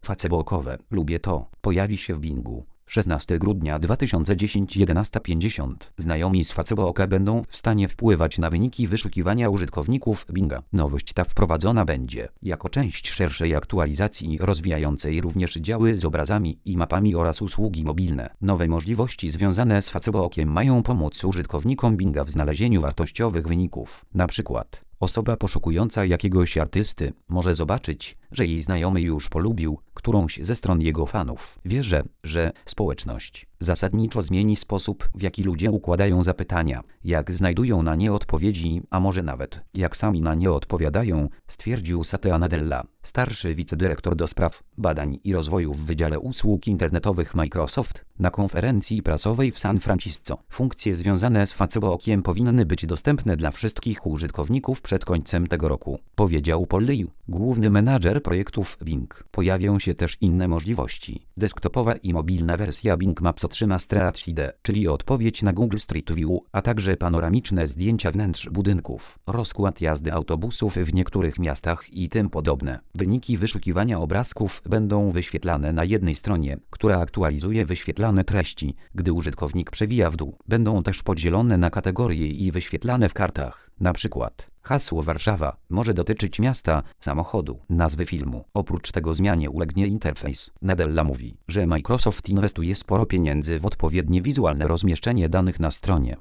Facebookowe. Lubię to. Pojawi się w Bingu. 16 grudnia 2010 11:50. Znajomi z Facebooka będą w stanie wpływać na wyniki wyszukiwania użytkowników Binga. Nowość ta wprowadzona będzie jako część szerszej aktualizacji rozwijającej również działy z obrazami i mapami oraz usługi mobilne. Nowe możliwości związane z Facebookiem mają pomóc użytkownikom Binga w znalezieniu wartościowych wyników. Na przykład osoba poszukująca jakiegoś artysty może zobaczyć, że jej znajomy już polubił którąś ze stron jego fanów. Wierzę, że społeczność zasadniczo zmieni sposób, w jaki ludzie układają zapytania, jak znajdują na nie odpowiedzi, a może nawet jak sami na nie odpowiadają, stwierdził Satya Nadella, starszy wicedyrektor do spraw badań i rozwoju w Wydziale Usług Internetowych Microsoft, na konferencji prasowej w San Francisco. Funkcje związane z Facebookiem powinny być dostępne dla wszystkich użytkowników przed końcem tego roku, powiedział Paul Liu, główny menadżer projektów Bing. Pojawią się też inne możliwości. Desktopowa i mobilna wersja Bing Maps otrzyma Street View, czyli odpowiedź na Google Street View, a także panoramiczne zdjęcia wnętrz budynków, rozkład jazdy autobusów w niektórych miastach i tym podobne. Wyniki wyszukiwania obrazków będą wyświetlane na jednej stronie, która aktualizuje wyświetlane treści, gdy użytkownik przewija w dół. Będą też podzielone na kategorie i wyświetlane w kartach. Na przykład hasło Warszawa może dotyczyć miasta, samochodu, nazwy filmu. Oprócz tego zmianie ulegnie interfejs. Nadella mówi, że Microsoft inwestuje sporo pieniędzy w odpowiednie wizualne rozmieszczenie danych na stronie.